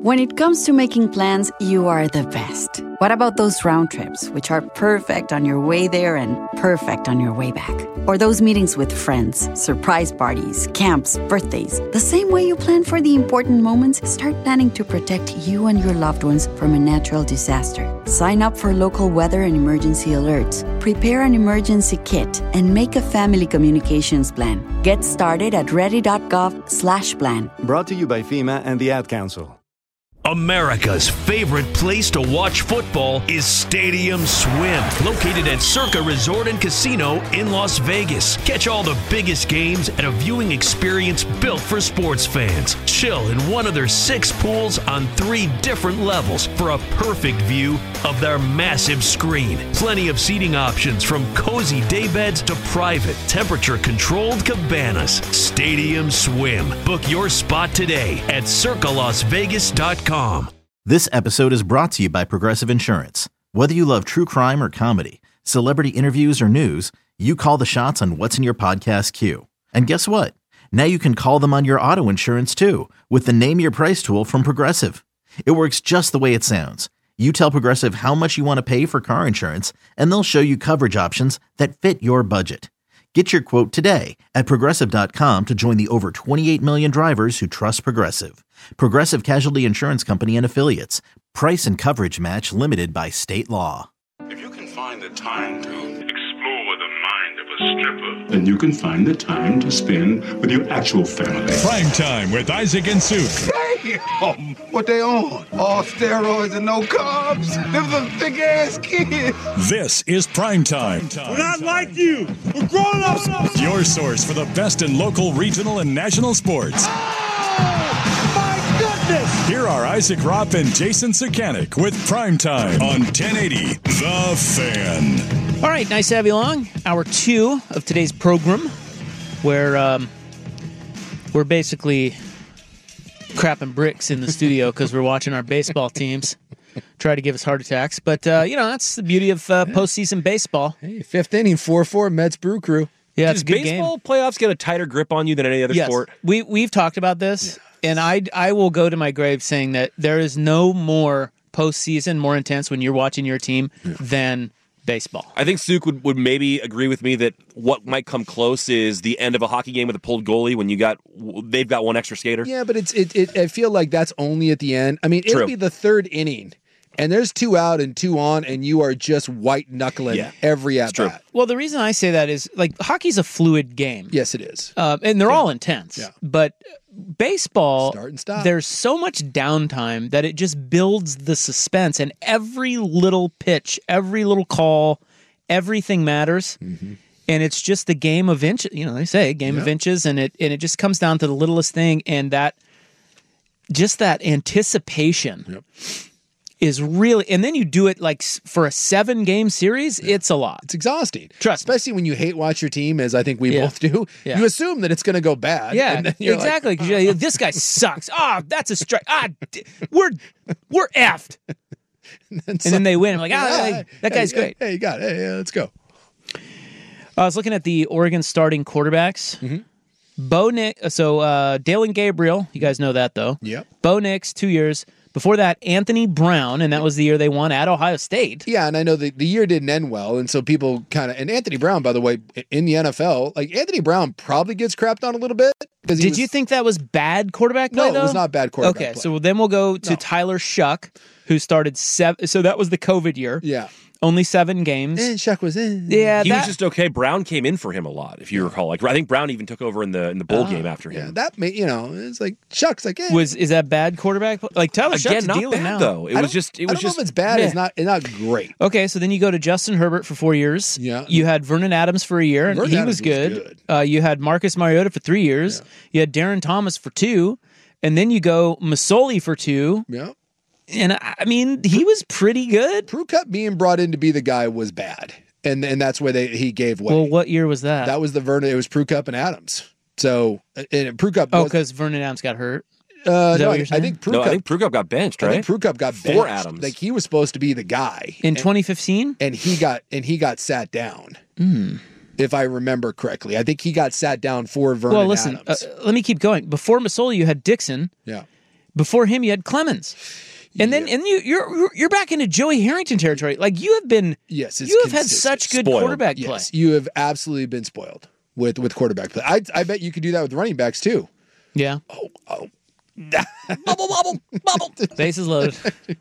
When it comes to making plans, you are the best. What about those round trips, which are perfect on your way there and perfect on your way back? Or those meetings with friends, surprise parties, camps, birthdays. The same way you plan for the important moments, start planning to protect you and your loved ones from a natural disaster. Sign up for local weather and emergency alerts. Prepare an emergency kit and make a family communications plan. Get started at ready.gov/plan. Brought to you by FEMA and the Ad Council. America's favorite place to watch football is Stadium Swim, located at Circa Resort and Casino in Las Vegas. Catch all the biggest games at a viewing experience built for sports fans. Chill in one of their 6 pools on 3 different levels for a perfect view of their massive screen. Plenty of seating options from cozy daybeds to private, temperature-controlled cabanas. Stadium Swim. Book your spot today at circalasvegas.com. This episode is brought to you by Progressive Insurance. Whether you love true crime or comedy, celebrity interviews or news, you call the shots on what's in your podcast queue. And guess what? Now you can call them on your auto insurance too with the Name Your Price tool from Progressive. It works just the way it sounds. You tell Progressive how much you want to pay for car insurance, and they'll show you coverage options that fit your budget. Get your quote today at Progressive.com to join the over 28 million drivers who trust Progressive. Progressive Casualty Insurance Company and Affiliates. Price and coverage match limited by state law. If you can find the time to explore the mind of a stripper, then you can find the time to spend with your actual family. Prime Time with Isaac and Suk. Damn! What they on? All steroids and no carbs? Them some thick-ass kids. This is Prime Time. We're not like you. We're grown-ups. Your source for the best in local, regional, and national sports. Here are Isaac Ropp and Jason Sakanik with Primetime on 1080 The Fan. All right, nice to have you along. Hour 2 of today's program, where we're basically crapping bricks in the studio because we're watching our baseball teams try to give us heart attacks. But, that's the beauty of postseason baseball. Hey, 5th inning, 4-4, Mets Brew Crew. Yeah, it's a good baseball playoffs get a tighter grip on you than any other sport? We've talked about this. Yeah. And I will go to my grave saying that there is no more postseason, more intense when you're watching your team than baseball. I think Suk would maybe agree with me that what might come close is the end of a hockey game with a pulled goalie when they've got one extra skater. Yeah, but I feel like that's only at the end. I mean, it'll be the 3rd inning. And there's 2 out and 2 on, and you are just white-knuckling every at-bat. Well, the reason I say that is, hockey's a fluid game. Yes, it is. And they're all intense. Yeah. But baseball, start and stop. There's so much downtime that it just builds the suspense, and every little pitch, every little call, everything matters. Mm-hmm. And it's just the game of inches. They say game of inches, and it just comes down to the littlest thing, and that anticipation is really, and then you do it for a 7-game series, it's a lot. It's exhausting. Trust me. Especially when you hate watch your team, as I think we both do. Yeah. You assume that it's going to go bad. Yeah, exactly. Because this guy sucks. That's a strike. We're effed. And then they win. I'm like, that guy's great. Hey, you got it. Hey, let's go. I was looking at the Oregon starting quarterbacks. Mm-hmm. Dalen Gabriel, you guys know that though. Yep. Bo Nix, 2 years. Before that, Anthony Brown, and that was the year they won at Ohio State. Yeah, and I know the year didn't end well, and so people and Anthony Brown, by the way, in the NFL, Anthony Brown probably gets crapped on a little bit. Did you think that was bad quarterback play, though? No, it was not bad quarterback play. Okay, so then we'll go to Tyler Shuck, who started 7. So that was the COVID year. Yeah. Only 7 games. And Shuck was in. Yeah, he was just okay. Brown came in for him a lot, if you recall. I think Brown even took over in the bowl game after him. Yeah, that made it's like Shuck's like. Is that bad quarterback? Tyler Shuck's not dealing bad now. though. I don't know if it's bad. It's not great. Okay, so then you go to Justin Herbert for 4 years. Yeah. You had Vernon Adams for a year, and he was good. You had Marcus Mariota for 3 years. Yeah. You had Darren Thomas for 2, and then you go Masoli for 2. Yeah. And I mean, he was pretty good. Prue Cup being brought in to be the guy was bad, and that's where he gave way. Well, what year was that? That was the Vernon. It was Prue Cup and Adams. So and Prue Cup. Because Vernon Adams got hurt. No, I think Prue Cup got benched. Right? I think Prue Cup got benched for Adams. Like he was supposed to be the guy in 2015, and he got sat down. If I remember correctly, I think he got sat down for Vernon. Well, listen. Adams. Let me keep going. Before Masoli, you had Dixon. Yeah. Before him, you had Clemens. And then you're back into Joey Harrington territory. Like you have been, you have had such good quarterback play. Yes, you have absolutely been spoiled with quarterback play. I bet you could do that with running backs too. Yeah. Oh. Bubble. Bases loaded.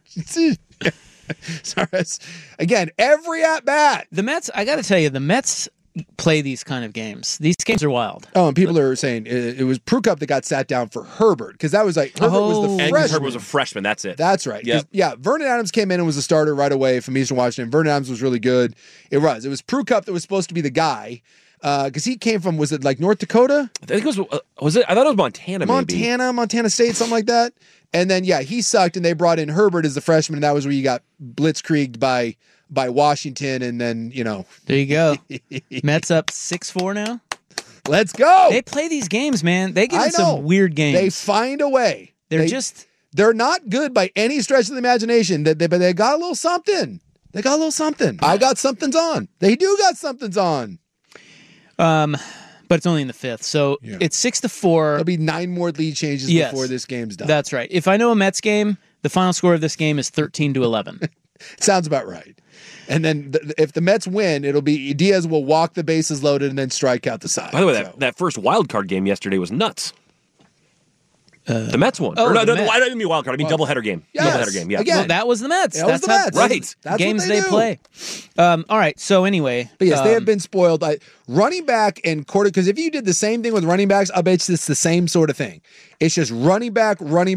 Sorry. Again, every at bat. The Mets. I got to tell you, the Mets play these kind of games. These games are wild. Oh, and people are saying it was Prukup that got sat down for Herbert because that was like Herbert was the freshman. Herbert was a freshman. That's it. That's right. Yep. Yeah, Vernon Adams came in and was a starter right away from Eastern Washington. Vernon Adams was really good. It was Prukup that was supposed to be the guy because he came from, was it like North Dakota? I think it was it? I thought it was Montana. Montana State, something like that. And then he sucked, and they brought in Herbert as the freshman, and that was where you got blitzkrieged by Washington, and then, There you go. Mets up 6-4 now. Let's go. They play these games, man. They get in some weird games. They find a way. They're not good by any stretch of the imagination, but they got a little something. I got somethings on. They do got somethings on. But it's only in the fifth, so it's 6-4. There'll be 9 more lead changes before this game's done. That's right. If I know a Mets game, the final score of this game is 13-11. Sounds about right. And then if the Mets win, it'll be Diaz will walk the bases loaded and then strike out the side. By the way, that first wild card game yesterday was nuts. The Mets won. I didn't mean wild card. I mean doubleheader game. Yes. Doubleheader game. Yeah. Again, well, that was the Mets. That's the Mets. Right. That's games what they play. All right. So anyway, but yes, they have been spoiled. Running back and quarter. Because if you did the same thing with running backs, I bet it's the same sort of thing. It's just running back.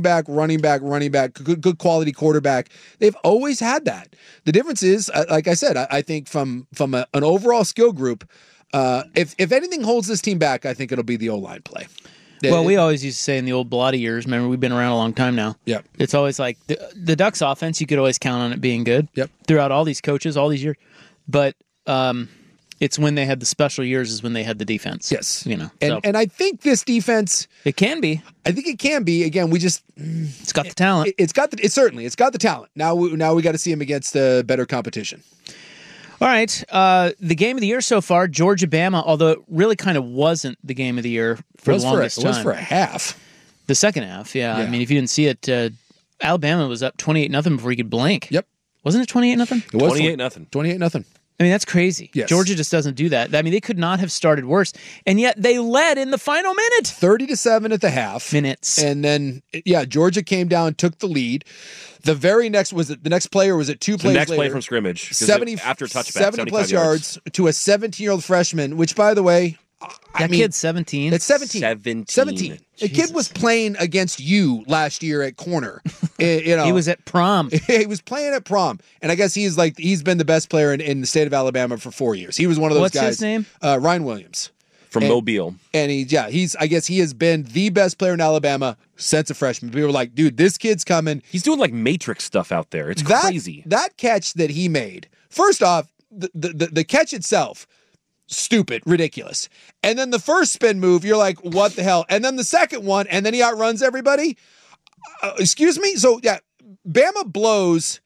Good quality quarterback. They've always had that. The difference is, like I said, I think from an overall skill group, if anything holds this team back, I think it'll be the O-line play. Well, we always used to say in the old Bloody years, remember, we've been around a long time now. Yep. It's always like the Ducks offense, you could always count on it being good. Yep. Throughout all these coaches, all these years. But it's when they had the special years is when they had the defense. Yes. And I think this defense... It can be. I think it can be. Again, we just... It's got the talent. It's got the talent. Now we got to see him against better competition. All right. The game of the year so far, Georgia-Bama, although it really kind of wasn't the game of the year for the longest time. It was for a half. The second half, yeah. I mean, if you didn't see it, Alabama was up 28-0 before you could blink. Yep. Wasn't it 28-0? It was 28-0. 28-0. I mean, that's crazy. Yes. Georgia just doesn't do that. I mean, they could not have started worse, and yet they led in the final minute. 30-7 at the half. Minutes. And then, Georgia came down, took the lead. The very next the next player was at 2 plays later. The next play from scrimmage. After touchback, 70-plus yards to a 17-year-old freshman, which, by the way, that kid's 17. It's 17. 17. The kid was playing against you last year at corner. He was at prom. He was playing at prom. And I guess he's been the best player in the state of Alabama for 4 years. He was one of those guys. What's his name? Ryan Williams. From Mobile. And I guess he has been the best player in Alabama since a freshman. People were like, dude, this kid's coming. He's doing like Matrix stuff out there. It's crazy. That catch that he made, first off, the catch itself, stupid, ridiculous. And then the first spin move, you're like, what the hell? And then the second one, and then he outruns everybody. Excuse me? So, Bama blows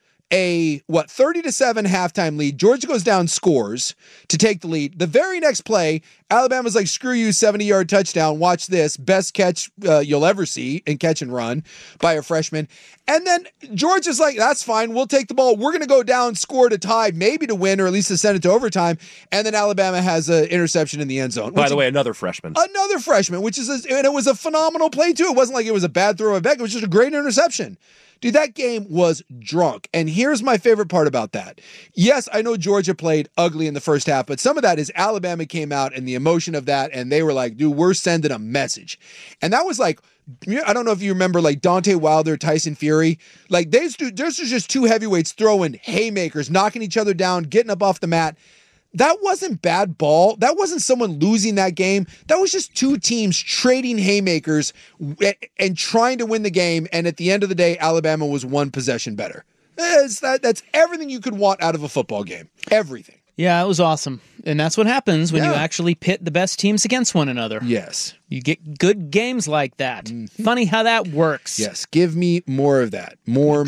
a 30-7 halftime lead. Georgia goes down, scores to take the lead. The very next play, Alabama's like, screw you, 70-yard touchdown. Watch this. Best catch you'll ever see in catch and run by a freshman. And then Georgia's like, that's fine. We'll take the ball. We're going to go down, score to tie, maybe to win, or at least to send it to overtime. And then Alabama has an interception in the end zone. By the way, another freshman, which is, and it was a phenomenal play too. It wasn't like it was a bad throw of Beck. It was just a great interception. Dude, that game was drunk. And here's my favorite part about that. Yes, I know Georgia played ugly in the first half, but some of that is Alabama came out and the emotion of that, and they were like, dude, we're sending a message. And that was like, I don't know if you remember like Deontay Wilder, Tyson Fury. Like there's just two heavyweights throwing haymakers, knocking each other down, getting up off the mat. That wasn't bad ball. That wasn't someone losing that game. That was just two teams trading haymakers and trying to win the game. And at the end of the day, Alabama was one possession better. That's everything you could want out of a football game. Everything. Yeah, it was awesome. And that's what happens when you actually pit the best teams against one another. Yes. You get good games like that. Mm-hmm. Funny how that works. Yes. Give me more of that. More.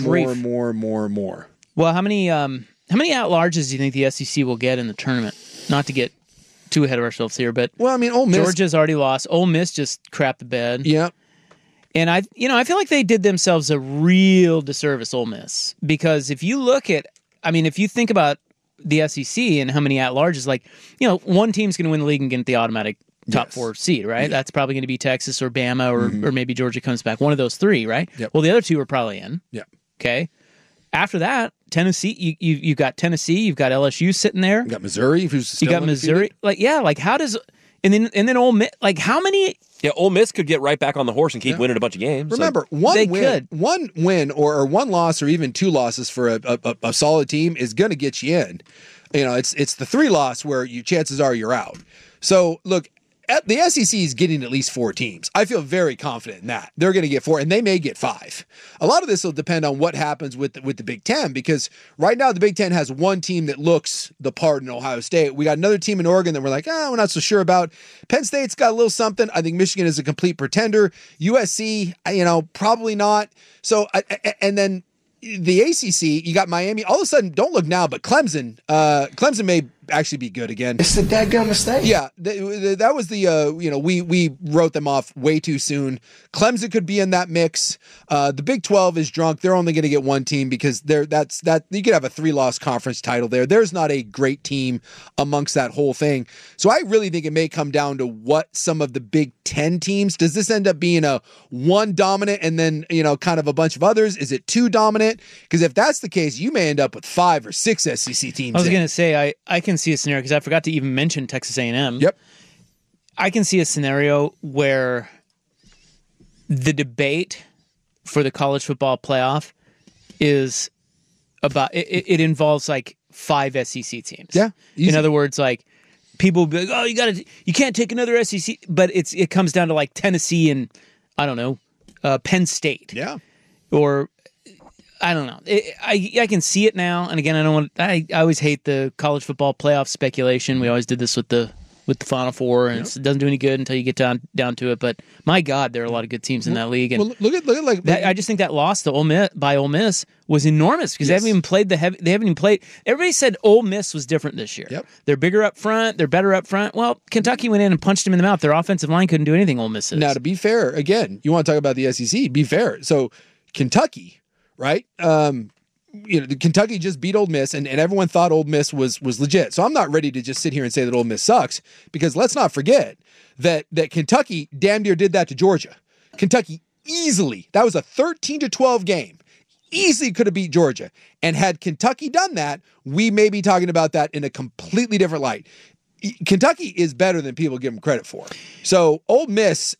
Well, how many at-larges do you think the SEC will get in the tournament? Not to get too ahead of ourselves here, but Ole Miss. Georgia's already lost. Ole Miss just crapped the bed. Yeah. And I feel like they did themselves a real disservice, Ole Miss, because if you think about the SEC and how many at-larges, one team's going to win the league and get the automatic top 4 seed, right? Yeah. That's probably going to be Texas or Bama or maybe Georgia comes back. One of those 3, right? Yep. Well, the other 2 are probably in. Yeah. Okay. After that, Tennessee, you've got Tennessee, you've got LSU sitting there. You got Missouri, who's still you got Missouri. How does and then Ole Miss, how many? Yeah, Ole Miss could get right back on the horse and keep winning a bunch of games. Remember, one win or one loss or even 2 losses for a solid team is going to get you in. It's the 3 loss where chances are you're out. So look, the SEC is getting at least 4 teams. I feel very confident in that. They're going to get 4, and they may get 5. A lot of this will depend on what happens with the Big Ten, because right now the Big Ten has one team that looks the part in Ohio State. We got another team in Oregon that we're like, we're not so sure about. Penn State's got a little something. I think Michigan is a complete pretender. USC, probably not. So, and then the ACC, you got Miami. All of a sudden, don't look now, but Clemson may actually be good again. It's the dadgum mistake. Yeah, that was the we wrote them off way too soon. Clemson could be in that mix. The Big 12 is drunk. They're only going to get one team because that's you could have a 3-loss conference title there. There's not a great team amongst that whole thing. So I really think it may come down to what some of the Big 10 teams. Does this end up being a 1 dominant and then kind of a bunch of others? Is it 2 dominant? Because if that's the case, you may end up with 5 or 6 SEC teams. I was going to say I can see a scenario, because I forgot to even mention Texas A&M. Yep. I can see a scenario where the debate for the college football playoff is about it involves 5 SEC teams. Yeah. Easy. In other words, people will be like, "Oh, you can't take another SEC," but it comes down to Tennessee and I don't know, Penn State. Yeah. Or I don't know. I can see it now, and again, I always hate the college football playoff speculation. We always did this with the Final Four, and it doesn't do any good until you get down to it. But my God, there are a lot of good teams in that league. And look at that, I just think that loss to Ole Miss was enormous, because they haven't even played They haven't even played. Everybody said Ole Miss was different this year. Yep. They're bigger up front. They're better up front. Well, Kentucky went in and punched them in the mouth. Their offensive line couldn't do anything. Ole Miss is. Now, to be fair, again, you want to talk about the SEC? Be fair. So Kentucky. Right? Kentucky just beat Ole Miss, and everyone thought Ole Miss was legit. So I'm not ready to just sit here and say that Ole Miss sucks, because let's not forget that Kentucky damn near did that to Georgia. Kentucky easily, that was a 13-12 game, easily could have beat Georgia. And had Kentucky done that, we may be talking about that in a completely different light. Kentucky is better than people give them credit for. So Ole Miss,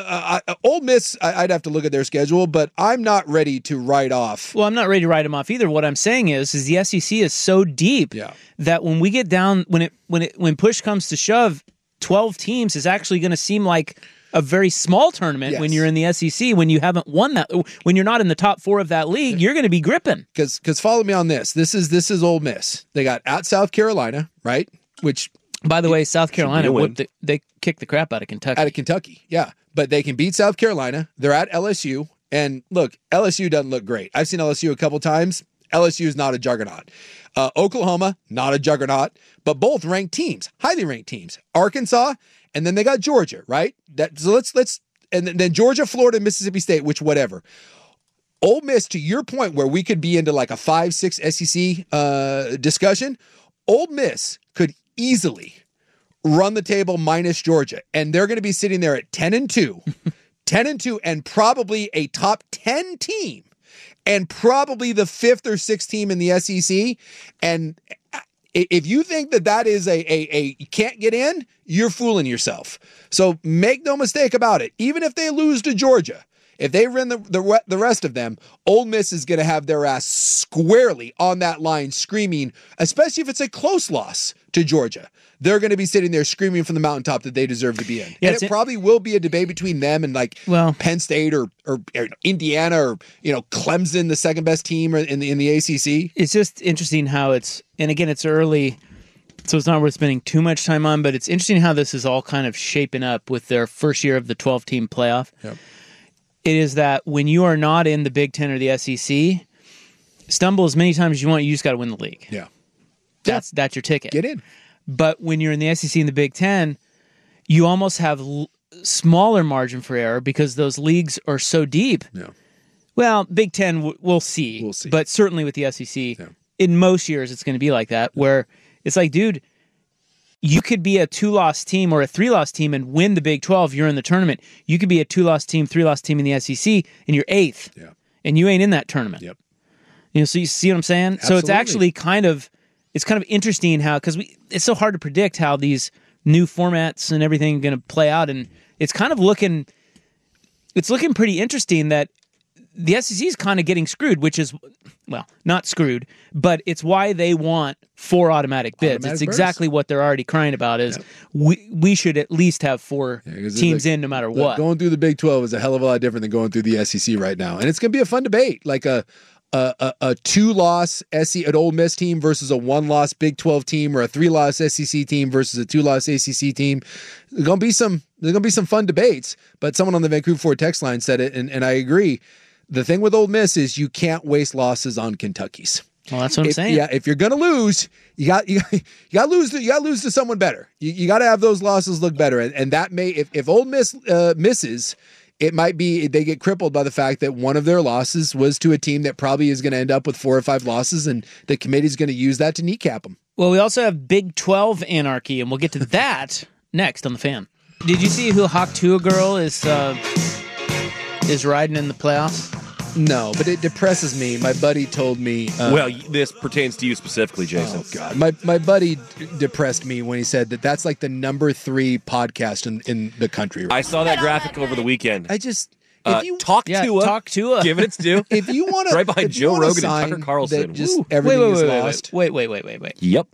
I'd have to look at their schedule, but I'm not ready to write off. Well, I'm not ready to write them off either. What I'm saying is the SEC is so deep that when we get down, when push comes to shove, 12 teams is actually going to seem like a very small tournament when you're in the SEC. When you haven't won that, when you're not in the top 4 of that league, you're going to be gripping. Because follow me on this. This is Ole Miss. They got at South Carolina, right? Which. By the way, South Carolina, they kicked the crap out of Kentucky. Yeah. But they can beat South Carolina. They're at LSU. And look, LSU doesn't look great. I've seen LSU a couple times. LSU is not a juggernaut. Oklahoma, not a juggernaut. But both ranked teams, highly ranked teams. Arkansas, and then they got Georgia, right? So let's and then Georgia, Florida, Mississippi State, which whatever. Ole Miss, to your point, where we could be into a 5-6 SEC discussion, Ole Miss could easily run the table minus Georgia, and they're going to be sitting there at 10-2, 10-2, and probably a top 10 team, and probably the 5th or 6th team in the SEC. And if you think that is a you can't get in, you're fooling yourself. So make no mistake about it. Even if they lose to Georgia, if they win the rest of them, Ole Miss is going to have their ass squarely on that line screaming, especially if it's a close loss to Georgia. They're going to be sitting there screaming from the mountaintop that they deserve to be in. Yeah, and it probably will be a debate between them and Penn State or Indiana or Clemson, the second best team in the ACC. It's just interesting how and again, it's early, so it's not worth spending too much time on, but it's interesting how this is all kind of shaping up with their first year of the 12-team playoff. Yep. It is that when you are not in the Big Ten or the SEC, stumble as many times as you want, you just got to win the league. Yeah. That's your ticket. Get in. But when you're in the SEC and the Big Ten, you almost have smaller margin for error because those leagues are so deep. Yeah. Well, Big Ten, we'll see. But certainly with the SEC, in most years it's going to be like that, where it's like, dude, you could be a 2-loss team or a 3-loss team and win the Big 12. You're in the tournament. You could be a 2-loss team, 3-loss team in the SEC, and you're 8th. Yeah. And you ain't in that tournament. Yep. So you see what I'm saying? Absolutely. So it's actually kind of interesting how, because it's so hard to predict how these new formats and everything are going to play out, and it's kind of looking pretty interesting that the SEC is kind of getting screwed, which is, well, not screwed, but it's why they want 4 automatic bids. It's exactly what they're already crying about is we should at least have 4 teams in no matter what. Going through the Big 12 is a hell of a lot different than going through the SEC right now. And it's going to be a fun debate, like a 2-loss an Ole Miss team versus a 1-loss Big 12 team, or a 3-loss SEC team versus a 2-loss ACC team. There's going to be some fun debates, but someone on the Vancouver Ford text line said it, and I agree. The thing with Ole Miss is you can't waste losses on Kentucky's. Well, that's what I'm saying. Yeah, if you're gonna lose, you got lose to someone better. You got to have those losses look better, and that may if Ole Miss misses, it might be they get crippled by the fact that one of their losses was to a team that probably is going to end up with 4 or 5 losses, and the committee's going to use that to kneecap them. Well, we also have Big 12 anarchy, and we'll get to that next on the Fan. Did you see who Hawk Tua girl is riding in the playoffs? No, but it depresses me. My buddy told me... well, this pertains to you specifically, Jason. Oh, God. My buddy depressed me when he said that's like the number 3 podcast in the country. I saw that graphic over the weekend. I just... Talk Tua. Give it its due. If you want to... right behind Joe Rogan and Tucker Carlson. Just everything is lost. Wait. Yep.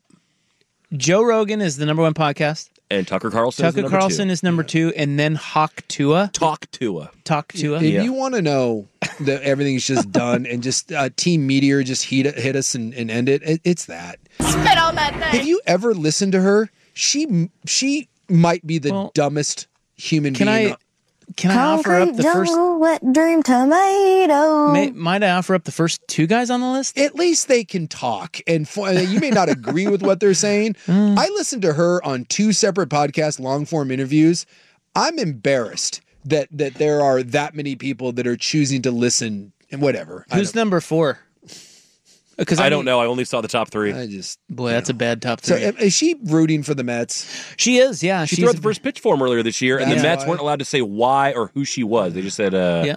Joe Rogan is the number 1 podcast. And Tucker Carlson is number 2, and then Hawk Tua. Talk Tua. If you want to know that everything's just done and just Team Meteor just hit us and end it, it's that. Spit on that thing. Have you ever listened to her? She might be the dumbest human being. Can I offer up the first wet dream tomato? Might I offer up the first 2 guys on the list? At least they can talk, and you may not agree with what they're saying. I listened to her on 2 separate podcasts, long form interviews. I'm embarrassed that there are that many people that are choosing to listen and whatever. Who's number 4? Because I don't know. I only saw the top 3. That's a bad top 3. So is she rooting for the Mets? She is, yeah. She threw out the first pitch for him earlier this year, and the Mets weren't allowed to say why or who she was. They just said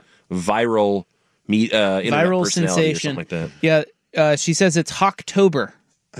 viral internet viral personality sensation. Or something like that. Yeah, she says it's Hawktober.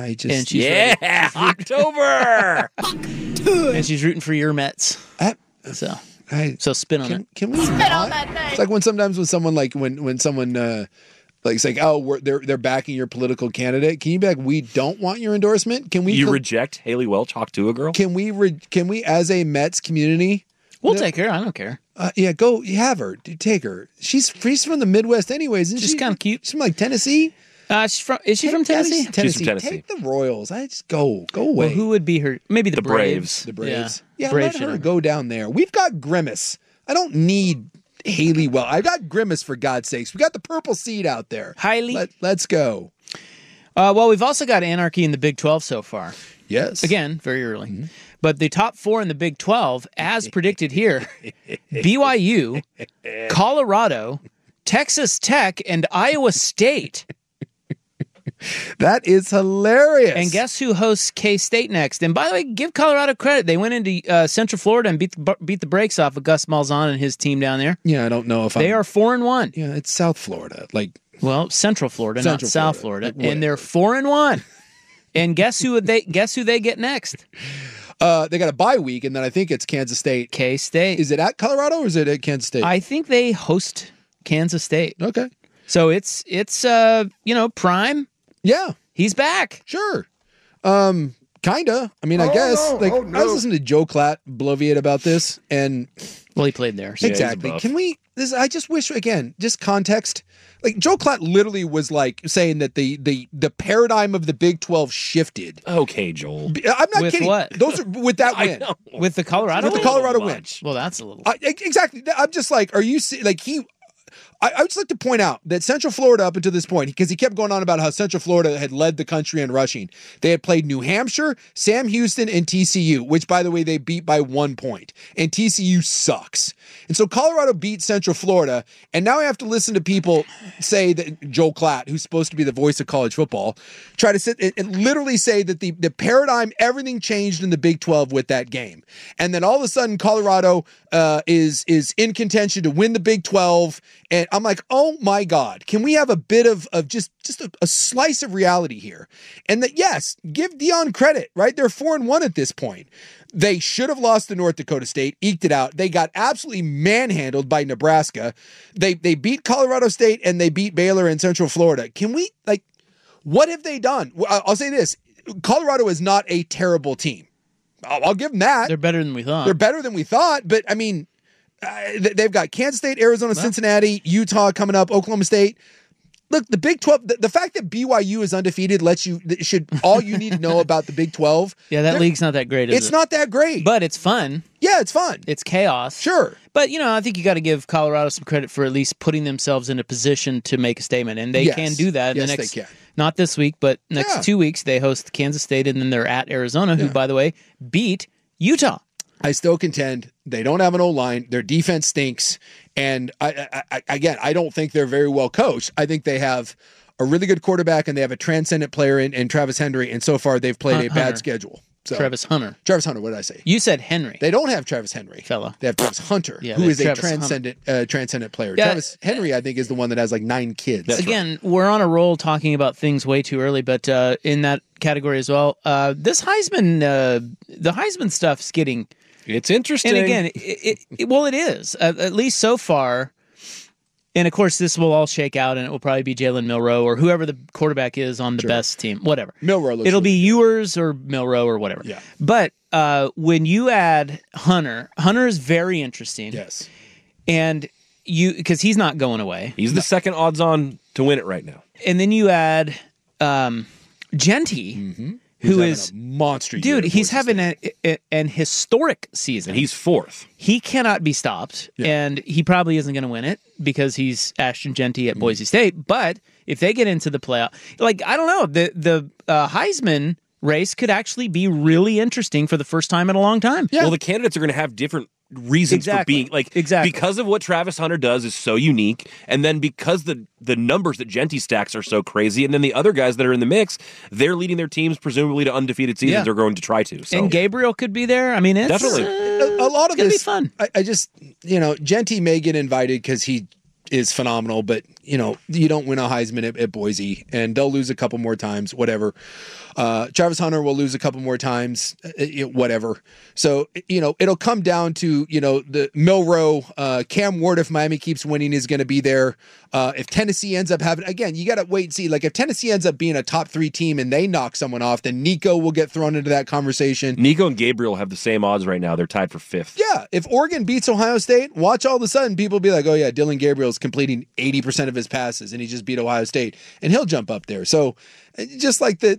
Hawktober! And she's rooting for your Mets. So spin on it. Can we spit on that thing? It's like when someone when someone it's like, oh, they're backing your political candidate. Can you be like, we don't want your endorsement? Can we? You reject Haley Welch, Hawk Tua girl? Can we as a Mets community? We'll take her. I don't care. Go have her. Take her. She's from the Midwest, anyways. She's kind of cute. She's from like Tennessee. Is she from Tennessee? She's from Tennessee. Take the Royals. I just go away. Well, who would be her? Maybe the Braves. The Braves. Yeah, let her go down there. We've got Grimace. I don't need Haley Welch. I got Grimace, for God's sakes. We got the purple seed out there. Let's go. Well, we've also got anarchy in the Big 12 so far. Yes. Again, very early. Mm-hmm. But the top 4 in the Big 12, as predicted here, BYU, Colorado, Texas Tech, and Iowa State. That is hilarious. And guess who hosts K-State next? And by the way, give Colorado credit. They went into Central Florida and beat the brakes off of Gus Malzahn and his team down there. Yeah, I don't know if they are 4-1. Yeah, it's South Florida. Central Florida, not South Florida. And they're 4-1. And guess who they get next? They got a bye week, and then I think it's Kansas State. K-State. Is it at Colorado or is it at Kansas State? I think they host Kansas State. Okay. So it's Prime. Yeah. He's back. Sure. Kinda. I mean, I guess. I was listening to Joe Klatt bloviate about this, and he played there. So exactly. Can we? I just wish, again, just context. Like Joe Klatt literally was saying that the paradigm of the Big 12 shifted. Okay, Joel. I'm not with kidding. What? Those are with that win. With the Colorado. With the Colorado win. Well, that's a little. Exactly. I'm just like, are you I would just like to point out that Central Florida up until this point, because he kept going on about how Central Florida had led the country in rushing. They had played New Hampshire, Sam Houston, and TCU, which, by the way, they beat by 1 point. And TCU sucks. And so Colorado beat Central Florida, and now I have to listen to people say that Joel Klatt, who's supposed to be the voice of college football, try to sit and literally say that the paradigm, everything changed in the Big 12 with that game. And then all of a sudden, Colorado is in contention to win the Big 12. And I'm like, oh my God, can we have a bit of just a slice of reality here? And that, yes, give Deion credit, right? They're 4-1 at this point. They should have lost to North Dakota State, eked it out. They got absolutely manhandled by Nebraska. They beat Colorado State and they beat Baylor in Central Florida. Can we, what have they done? I'll say this. Colorado is not a terrible team. I'll give them that. They're better than we thought. They're better than we thought, but I mean, they've got Kansas State, Arizona, Cincinnati, Utah coming up, Oklahoma State. Look, the Big 12, the fact that BYU is undefeated should all you need to know about the Big 12. Yeah, that league's not that great, is it? It's not that great. But it's fun. Yeah, it's fun. It's chaos. Sure. But, I think you got to give Colorado some credit for at least putting themselves in a position to make a statement. And they can do that in the next, they can. Not this week, but next 2 weeks. They host Kansas State, and then they're at Arizona, who, by the way, beat Utah. I still contend they don't have an O-line. Their defense stinks. And I don't think they're very well coached. I think they have a really good quarterback and they have a transcendent player in Travis Henry. And so far they've played a bad schedule. So, Travis Hunter. What did I say? You said Henry. They don't have Travis Henry. Fella. They have Travis Hunter, who is a transcendent player. Yeah. Travis Henry, I think, is the one that has 9 kids. Again, we're on a roll talking about things way too early, but in that category as well, this Heisman, the Heisman stuff's getting... It's interesting. And again, it is, at least so far. And of course, this will all shake out, and it will probably be Jalen Milroe or whoever the quarterback is on the best team, whatever. Milroe. It'll be Ewers or Milroe or whatever. Yeah. But when you add Hunter is very interesting. Yes. And because he's not going away. He's the second odds on to win it right now. And then you add Genty. Mm-hmm. Who is a monster? Dude, he's having an historic season. And he's 4th. He cannot be stopped, and he probably isn't going to win it because he's Ashton Genty at Boise State. But if they get into the playoff, I don't know, the Heisman race could actually be really interesting for the first time in a long time. Yeah. Well, the candidates are going to have different reasons for being because of what Travis Hunter does is so unique, and then because the numbers that Genty stacks are so crazy, and then the other guys that are in the mix, they're leading their teams presumably to undefeated seasons. They're going to try to. So. And Gabriel could be there. I mean, it's definitely a lot of this. Be fun. I just Genty may get invited because he is phenomenal, but you don't win a Heisman at Boise, and they'll lose a couple more times, whatever. Travis Hunter will lose a couple more times, whatever. So, it'll come down to, the Milroe, Cam Ward, if Miami keeps winning, is going to be there. If Tennessee ends up having, again, you got to wait and see. If Tennessee ends up being a top 3 team and they knock someone off, then Nico will get thrown into that conversation. Nico and Gabriel have the same odds right now. They're tied for 5th. Yeah. If Oregon beats Ohio State, watch all of a sudden people be like, oh yeah, Dylan Gabriel's completing 80% of his passes and he just beat Ohio State, and he'll jump up there. So just like the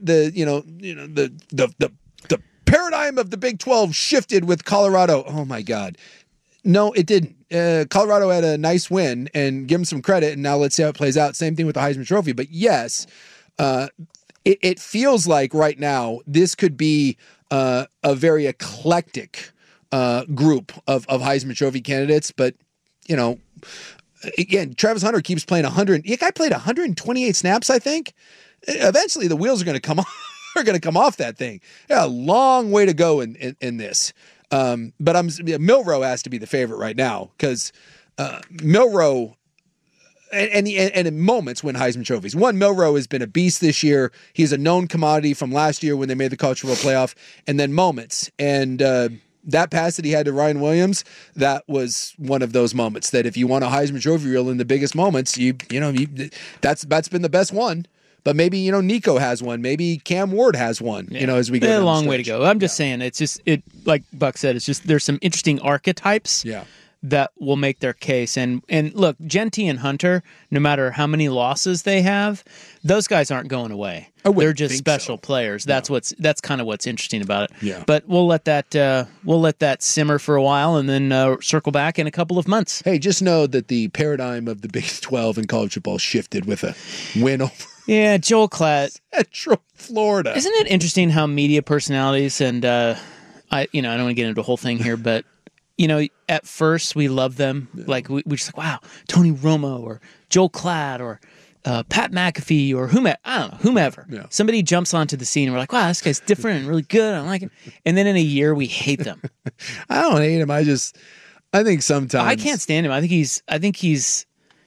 paradigm of the Big 12 shifted with Colorado. Oh my God. No, it didn't. Colorado had a nice win, and give them some credit, and now let's see how it plays out. Same thing with the Heisman Trophy. But yes, it feels like right now this could be a very eclectic group of Heisman Trophy candidates. But, again, Travis Hunter keeps playing 100. The guy played 128 snaps, I think. Eventually the wheels are going to come off. Are going to come off that thing. Yeah, a long way to go in this. But Milroe has to be the favorite right now because Milroe and in moments win Heisman trophies. One, Milroe has been a beast this year. He's a known commodity from last year when they made the college football playoff. And then moments and that pass that he had to Ryan Williams, that was one of those moments that if you want a Heisman trophy reel in the biggest moments, that's been the best one. But maybe, Nico has one. Maybe Cam Ward has one, as we go down a long way to go. I'm just saying, it's just, like Buck said, it's just there's some interesting archetypes that will make their case. And look, Genty and Hunter, no matter how many losses they have, those guys aren't going away. They're just special players. That's kind of what's interesting about it. Yeah. But we'll let that simmer for a while and then circle back in a couple of months. Hey, just know that the paradigm of the Big 12 in college football shifted with a win over Joel Klatt, Central Florida. Isn't it interesting how media personalities and I don't want to get into the whole thing here, but at first we love them. Yeah. Like we just like, wow, Tony Romo or Joel Klatt or Pat McAfee or whomever. Yeah. Somebody jumps onto the scene and we're like, wow, this guy's different and really good. I like him. And then in a year we hate them. I don't hate him. I think sometimes I can't stand him. I think he's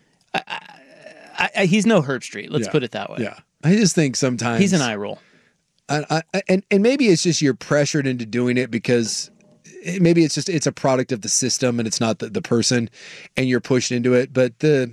no Herb Street. Let's put it that way. Yeah. I just think sometimes he's an eye roll. And maybe it's just you're pressured into doing it because maybe it's a product of the system and it's not the person and you're pushed into it. But the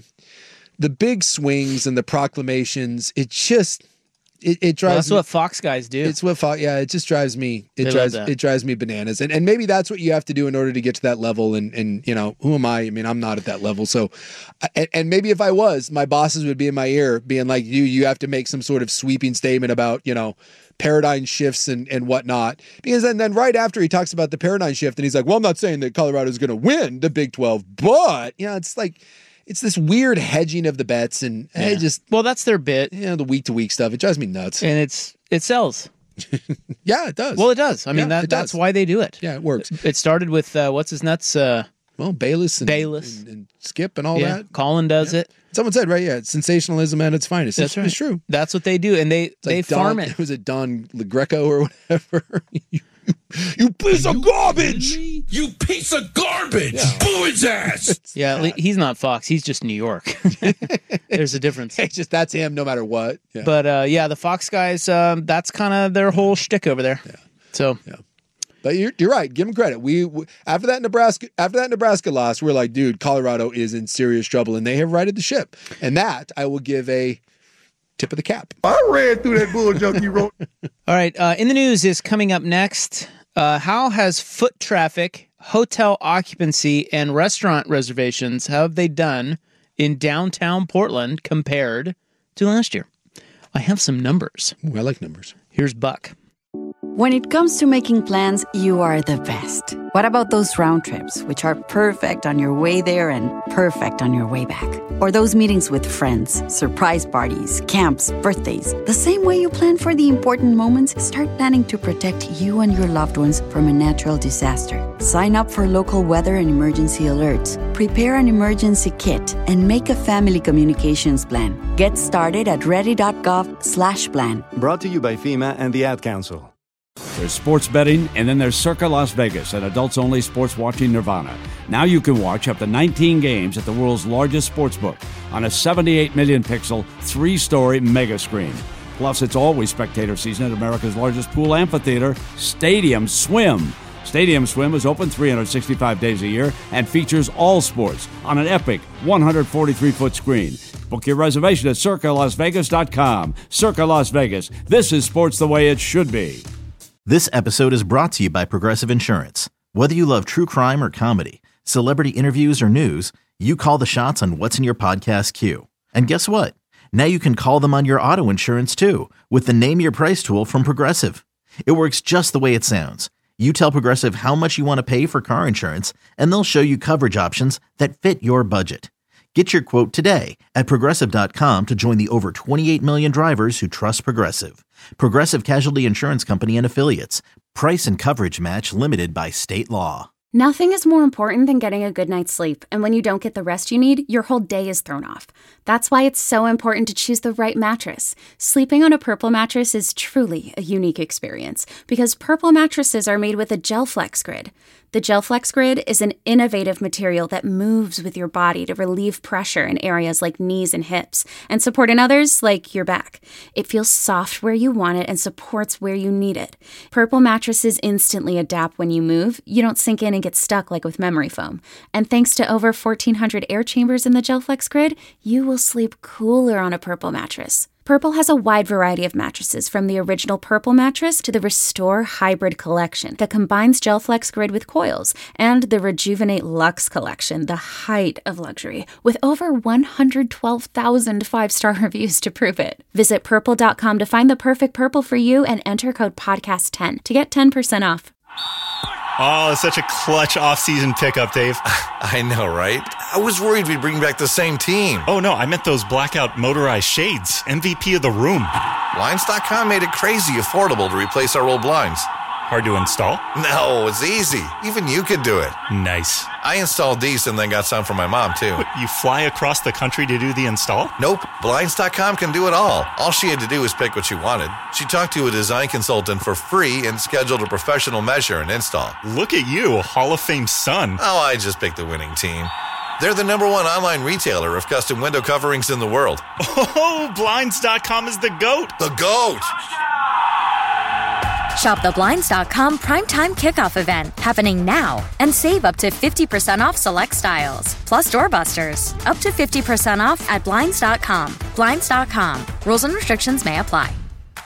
big swings and the proclamations, it drives that's me. What Fox guys do. It's what Fox, it just drives me. It drives me bananas. And maybe that's what you have to do in order to get to that level. And who am I? I mean, I'm not at that level. So, and maybe if I was, my bosses would be in my ear being like, you have to make some sort of sweeping statement about, paradigm shifts and whatnot. Because then right after he talks about the paradigm shift and he's like, well, I'm not saying that Colorado is going to win the Big 12, but it's like, it's this weird hedging of the bets and that's their bit. The week to week stuff. It drives me nuts. And it sells. Yeah, it does. Well, it does. I mean, that's why they do it. Yeah, it works. It started with what's his nuts? Bayless and Skip and all that. Colin does it. Someone said, right, it's sensationalism at its finest. That's right. It's true. That's what they do, and they farm it. Was it Don LaGreco or whatever? You piece of garbage! You piece of garbage! Yeah. Boo his ass! Yeah, he's not Fox. He's just New York. There's a difference. It's just that's him no matter what. Yeah. But the Fox guys, that's kind of their whole shtick over there. Yeah. So. Yeah. But you're right. Give them credit. We after that Nebraska loss, we're like, dude, Colorado is in serious trouble, and they have righted the ship. And that I will give a tip of the cap. I read through that bull junk you wrote. All right. In the news is coming up next. How has foot traffic, hotel occupancy, and restaurant reservations, how have they done in downtown Portland compared to last year? I have some numbers. Ooh, I like numbers. Here's Buck. When it comes to making plans, you are the best. What about those round trips, which are perfect on your way there and perfect on your way back? Or those meetings with friends, surprise parties, camps, birthdays. The same way you plan for the important moments, start planning to protect you and your loved ones from a natural disaster. Sign up for local weather and emergency alerts. Prepare an emergency kit and make a family communications plan. Get started at ready.gov/plan. Brought to you by FEMA and the Ad Council. There's sports betting, and then there's Circa Las Vegas, an adults-only sports watching nirvana. Now you can watch up to 19 games at the world's largest sportsbook on a 78 million pixel, 3-story mega screen. Plus, it's always spectator season at America's largest pool amphitheater, Stadium Swim. Stadium Swim is open 365 days a year and features all sports on an epic 143-foot screen. Book your reservation at CircaLasVegas.com. Circa Las Vegas. This is sports the way it should be. This episode is brought to you by Progressive Insurance. Whether you love true crime or comedy, celebrity interviews or news, you call the shots on what's in your podcast queue. And guess what? Now you can call them on your auto insurance too with the Name Your Price tool from Progressive. It works just the way it sounds. You tell Progressive how much you want to pay for car insurance, and they'll show you coverage options that fit your budget. Get your quote today at Progressive.com to join the over 28 million drivers who trust Progressive. Progressive Casualty Insurance Company and Affiliates. Price and coverage match limited by state law. Nothing is more important than getting a good night's sleep, and when you don't get the rest you need, your whole day is thrown off. That's why it's so important to choose the right mattress. Sleeping on a Purple mattress is truly a unique experience because Purple mattresses are made with a GelFlex Grid. The GelFlex Grid is an innovative material that moves with your body to relieve pressure in areas like knees and hips and support in others like your back. It feels soft where you want it and supports where you need it. Purple mattresses instantly adapt when you move. You don't sink in and get stuck like with memory foam. And thanks to over 1,400 air chambers in the GelFlex Grid, you will sleep cooler on a Purple mattress. Purple has a wide variety of mattresses, from the original Purple mattress to the Restore Hybrid collection that combines GelFlex Grid with coils, and the Rejuvenate Luxe collection, the height of luxury, with over 112,000 five-star reviews to prove it. Visit Purple.com to find the perfect Purple for you and enter code PODCAST10 to get 10% off. Oh, it's such a clutch off-season pickup, Dave. I know, right? I was worried we'd bring back the same team. Oh, no, I meant those blackout motorized shades. MVP of the room. Blinds.com made it crazy affordable to replace our old blinds. Hard to install? No, it's easy. Even you could do it. Nice. I installed these and then got some for my mom, too. What, you fly across the country to do the install? Nope. Blinds.com can do it all. All she had to do was pick what she wanted. She talked to a design consultant for free and scheduled a professional measure and install. Look at you, a Hall of Fame son. Oh, I just picked the winning team. They're the #1 online retailer of custom window coverings in the world. Oh, Blinds.com is the GOAT. The GOAT! Shop the Blinds.com Primetime Kickoff event happening now and save up to 50% off select styles. Plus doorbusters. Up to 50% off at Blinds.com. Blinds.com. Rules and restrictions may apply.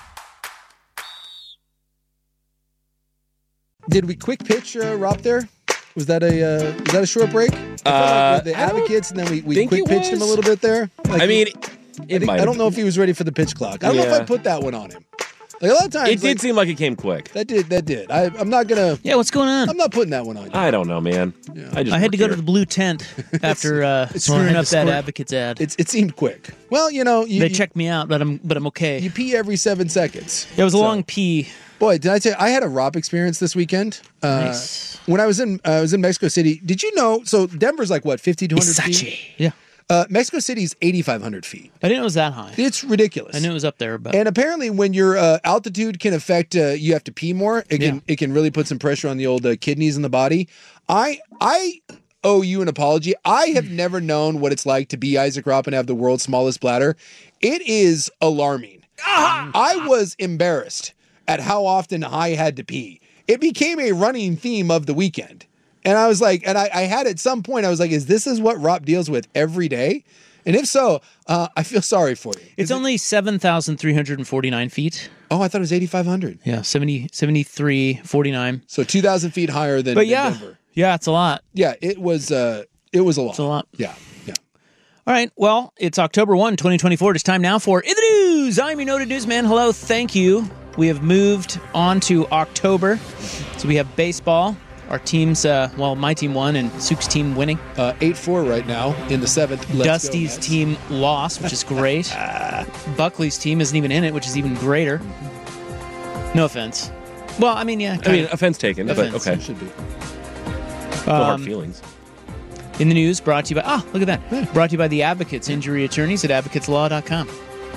Did we quick pitch Rob there? Was that a short break? The Advocates, and then we quick pitched him a little bit there. Like, I don't know if he was ready for the pitch clock. I don't know if I put that one on him. Like a lot of times, it did seem like it came quick. That did. I'm not gonna. Yeah, what's going on? I'm not putting that one on you. I don't know, man. Yeah. I had to go to the blue tent after screwing up that Advocates ad. It seemed quick. Well, they checked me out, but I'm okay. You pee every 7 seconds. Yeah, it was a long pee. Boy, did I tell you, I had a Rob experience this weekend. Nice. When I was in Mexico City. Did you know? So Denver's like what, 5,200 feet? Yeah. Mexico City's 8,500 feet. I didn't know it was that high. It's ridiculous. I knew it was up there, but and apparently, when your altitude can affect, you have to pee more. It can really put some pressure on the old kidneys in the body. I owe you an apology. I have never known what it's like to be Isaac Ropp and have the world's smallest bladder. It is alarming. I was embarrassed at how often I had to pee. It became a running theme of the weekend. And I was like, and I had at some point, I was like, is what Ropp deals with every day? And if so, I feel sorry for you. It's only 7,349 feet. Oh, I thought it was 8,500. Yeah, 7349. So 2,000 feet higher than Denver. Yeah, it's a lot. Yeah, it was a lot. It's a lot. Yeah. All right, well, it's October 1, 2024. It's time now for In the News. I'm your noted newsman. Hello, thank you. We have moved on to October. So we have baseball. Our teams, my team won and Sook's team winning. 8-4 right now in the 7th. Dusty's team lost, which is great. Buckley's team isn't even in it, which is even greater. No offense. Well, I mean, yeah. Offense taken, but okay. It should be. No hard feelings. In the news, brought to you by, look at that. Yeah. Brought to you by the Advocates, injury attorneys at advocateslaw.com.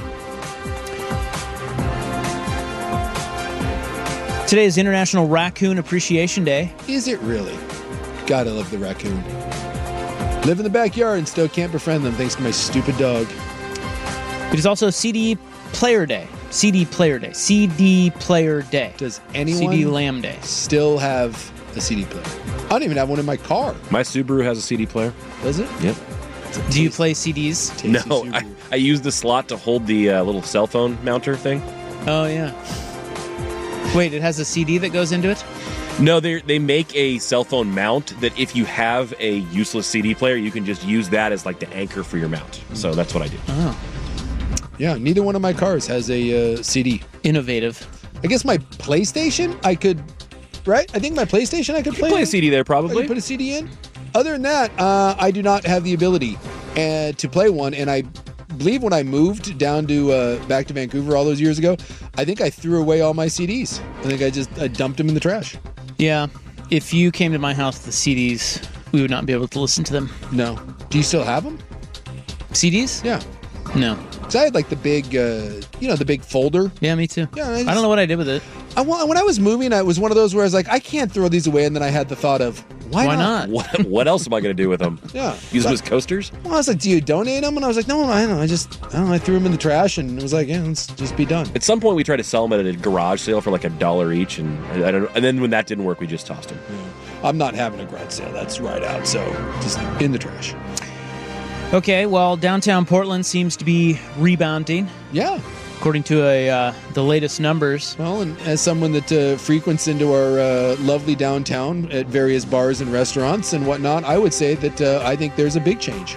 Today is International Raccoon Appreciation Day. Is it really? Gotta love the raccoon. Live in the backyard and still can't befriend them thanks to my stupid dog. It is also CD Player Day. CD Player Day. CD Player Day. Does anyone CD Lamb Day still have a CD player? I don't even have one in my car. My Subaru has a CD player. Does it? Yep. Do you play CDs? No, I use the slot to hold the little cell phone mounter thing. Oh, yeah. Wait, it has a CD that goes into it? No, they make a cell phone mount that if you have a useless CD player, you can just use that as like the anchor for your mount. So that's what I do. Oh. Yeah, neither one of my cars has a CD. Innovative. I guess my PlayStation, I could, right? I think my PlayStation I could play a CD there probably. I could put a CD in. Other than that, I do not have the ability to play one, and I believe when I moved down to back to Vancouver all those years ago, I think I threw away all my CDs. I think I dumped them in the trash. Yeah. If you came to my house with the CDs, we would not be able to listen to them. No. Do you still have them? CDs? Yeah. No. Because I had like the big, the big folder. Yeah, me too. Yeah, I don't know what I did with it. When I was moving, it was one of those where I was like, I can't throw these away. And then I had the thought of, why not? What else am I going to do with them? Yeah. Use them as coasters? Well, I was like, do you donate them? And I was like, no, I don't know. I threw them in the trash and it was like, yeah, let's just be done. At some point, we tried to sell them at a garage sale for like $1 each. And and then when that didn't work, we just tossed them. Yeah. I'm not having a garage sale. That's right out. So just in the trash. Okay, well, downtown Portland seems to be rebounding. Yeah. According to the latest numbers. Well, and as someone that frequents into our lovely downtown at various bars and restaurants and whatnot, I would say that I think there's a big change.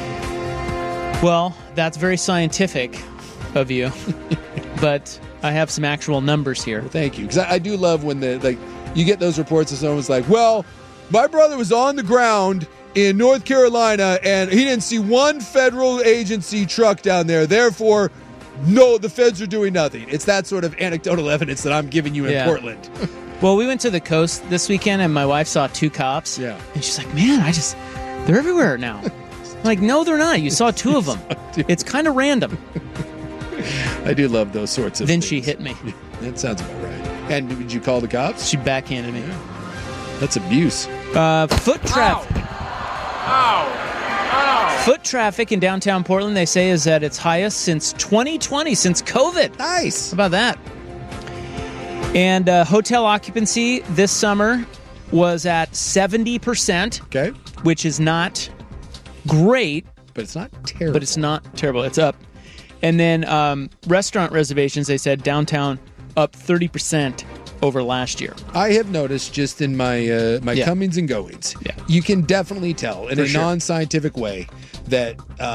Well, that's very scientific of you, but I have some actual numbers here. Well, thank you, because I do love when you get those reports and someone's like, well, my brother was on the ground in North Carolina and he didn't see one federal agency truck down there, therefore, no, the feds are doing nothing. It's that sort of anecdotal evidence that I'm giving you in Portland. Well, we went to the coast this weekend and my wife saw 2 cops. Yeah. And she's like, man, they're everywhere now. I'm like, no, they're not. You saw 2 of them. It's kind of random. I do love those sorts of Then things. she hit me. That sounds about right. And did you call the cops? She backhanded me. Yeah. That's abuse. Foot traffic. Ow! Foot traffic in downtown Portland, they say, is at its highest since 2020, since COVID. Nice. How about that? And hotel occupancy this summer was at 70%. Okay. Which is not great. But it's not terrible. But it's not terrible. It's up. And then restaurant reservations, they said downtown up 30% over last year. I have noticed just in my comings and goings, you can definitely tell in a non-scientific way that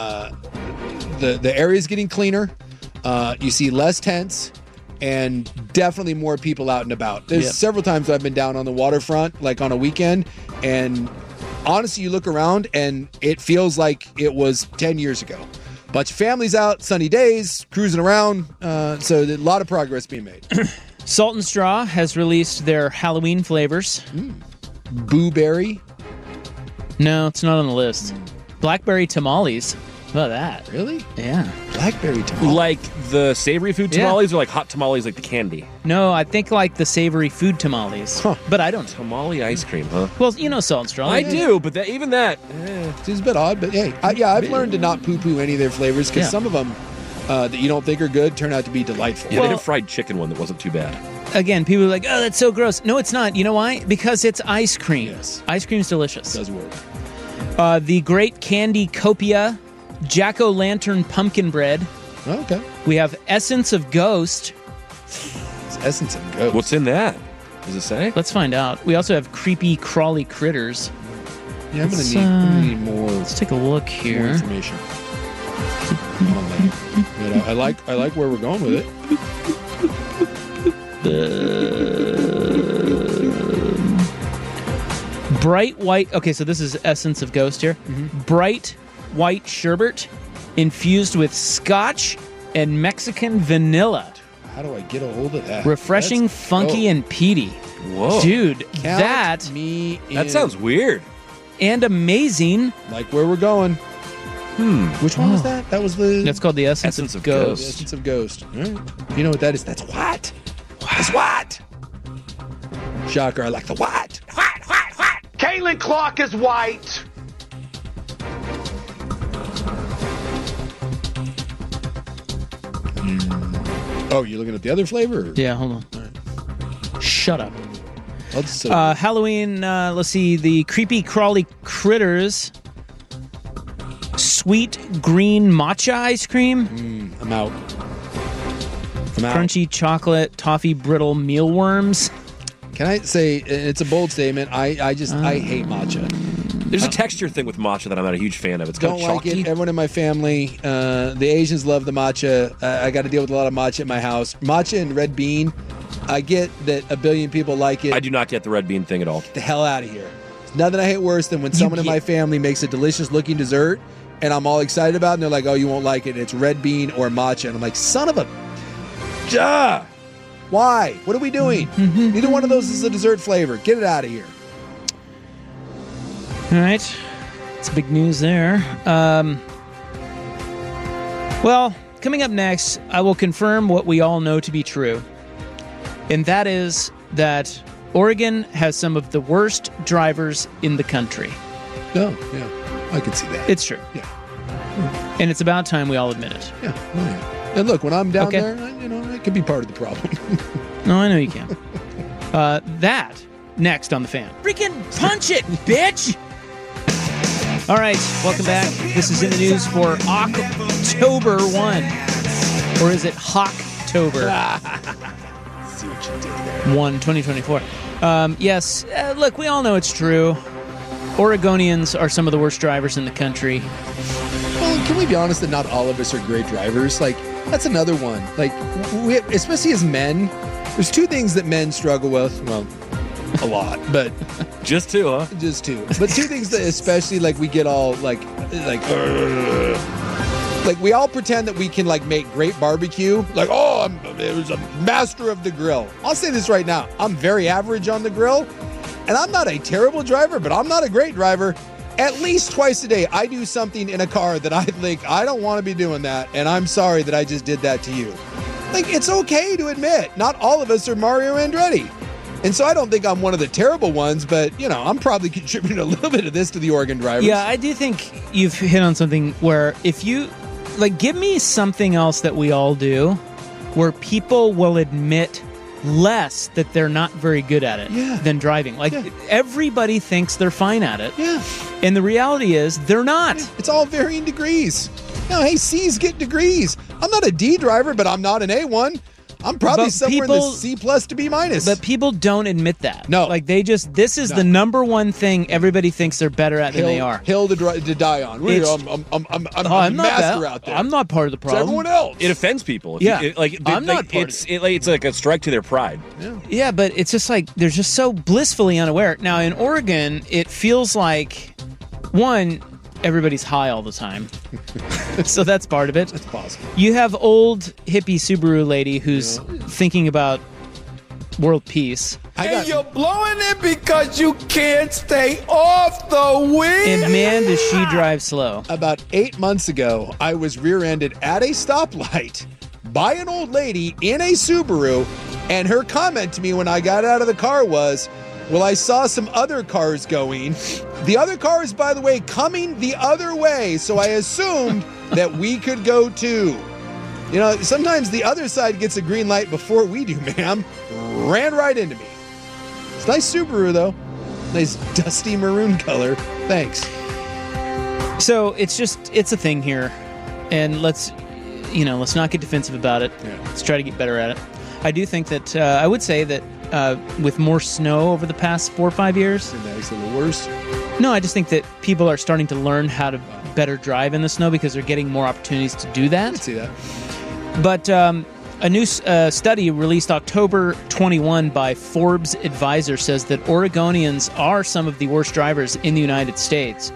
the area is getting cleaner. You see less tents and definitely more people out and about. There's several times I've been down on the waterfront, like on a weekend, and honestly, you look around and it feels like it was 10 years ago. Bunch of families out, sunny days, cruising around. So a lot of progress being made. Salt and Straw has released their Halloween flavors. Boo Berry? No, it's not on the list. Blackberry tamales. How about that? Really? Yeah. Blackberry tamales. Like the savory food tamales or like hot tamales like the candy? No, I think like the savory food tamales. Huh. But I don't know. Tamale ice cream, huh? Well, you know Salt and Straw. I do, but even that... Seems a bit odd, but hey. I've learned to not poo-poo any of their flavors because some of them that you don't think are good turn out to be delightful. Yeah, they had a fried chicken one that wasn't too bad. Again, people are like, oh, that's so gross. No, it's not. You know why? Because it's ice cream. Yes. Ice cream's delicious. It does work. The Great Candy Copia Jack-O-Lantern Pumpkin Bread. Oh, okay. We have Essence of Ghost. It's Essence of Ghost. What's in that? Does it say? Let's find out. We also have Creepy Crawly Critters. Yeah, I'm gonna need more. Let's take a look here. More information. But I like where we're going with it. Bright white. Okay, so this is Essence of Ghost here. Bright white sherbet infused with Scotch and Mexican vanilla. How do I get a hold of that? Refreshing, funky, and peaty. Whoa, dude, Count that me in. That sounds weird and amazing. Like where we're going. Which one was that? That was the. That's called the Essence of Ghost. The Essence of Ghost. All right. You know what that is? That's what? That's what? Shocker! I like the what? What? Caitlin Clark is white. Oh, you're looking at the other flavor? Yeah, hold on. Right. Shut up. Halloween, let's see, the Creepy Crawly Critters Sweet Green Matcha Ice Cream. I'm out. Crunchy chocolate toffee brittle mealworms. Can I say, it's a bold statement, I hate matcha. There's a texture thing with matcha that I'm not a huge fan of. It's kind Don't of like chalky. it. Everyone in my family, the Asians love the matcha. I got to deal with a lot of matcha at my house. Matcha and red bean. I get that a billion people like it. I do not get the red bean thing at all. Get the hell out of here. There's nothing I hate worse than when someone in my family makes a delicious looking dessert and I'm all excited about it and they're like, oh, you won't like it. And it's red bean or matcha. And I'm like, son of a... Duh! Why? What are we doing? Neither one of those is a dessert flavor. Get it out of here. All right. It's big news there. Well, coming up next, I will confirm what we all know to be true. And that is that Oregon has some of the worst drivers in the country. Oh, yeah. I can see that. It's true. Yeah. And it's about time we all admit it. Yeah. Oh, yeah. And look, when I'm down there, I could be part of the problem. No, I know you can. That next on The Fan. Freaking punch it, bitch! All right, welcome back. This is in the news for October 1. Or is it Hawktober? See what you did there. 1, 2024. Yes, look, we all know it's true. Oregonians are some of the worst drivers in the country. Well, can we be honest that not all of us are great drivers? Like, that's another one. Like, we, especially as men, there's two things that men struggle with. Well, a lot, but just two, huh? Just two. But two things that especially like we get all like we all pretend that we can like make great barbecue. Like, oh, it was a master of the grill. I'll say this right now. I'm very average on the grill, and I'm not a terrible driver, but I'm not a great driver. At least twice a day, I do something in a car that I think I don't want to be doing that, and I'm sorry that I just did that to you. Like, it's okay to admit, not all of us are Mario Andretti. And so I don't think I'm one of the terrible ones, but, you know, I'm probably contributing a little bit of this to the Oregon drivers. Yeah, I do think you've hit on something where if you, like, give me something else that we all do where people will admit less that they're not very good at it than driving. Like, everybody thinks they're fine at it. Yeah. And the reality is they're not. Yeah. It's all varying degrees. No, hey, C's get degrees. I'm not a D driver, but I'm not an A1. I'm probably somewhere in the C plus to B minus. But people don't admit that. No. Like, they just, this is the number one thing everybody thinks they're better at than they are. Hill to die on. I'm a master out there. I'm not part of the problem. It's everyone else. It offends people. I'm not part of it. It's like a strike to their pride. Yeah, but it's just like, they're just so blissfully unaware. Now, in Oregon, it feels like, one, everybody's high all the time. So that's part of it. That's possible. You have old hippie Subaru lady who's thinking about world peace. And you're blowing it because you can't stay off the wheel. And man, does she drive slow. About 8 months ago, I was rear-ended at a stoplight by an old lady in a Subaru, and her comment to me when I got out of the car was, well, I saw some other cars going. The other cars, by the way, coming the other way, so I assumed that we could go too. You know, sometimes the other side gets a green light before we do, ma'am. Ran right into me. It's a nice Subaru, though. Nice dusty maroon color. Thanks. So it's a thing here. And let's not get defensive about it. Yeah. Let's try to get better at it. I do think that, I would say that with more snow over the past 4 or 5 years. That's a little worse. No, I just think that people are starting to learn how to better drive in the snow because they're getting more opportunities to do that. I can see that. But a new study released October 21 by Forbes Advisor says that Oregonians are some of the worst drivers in the United States.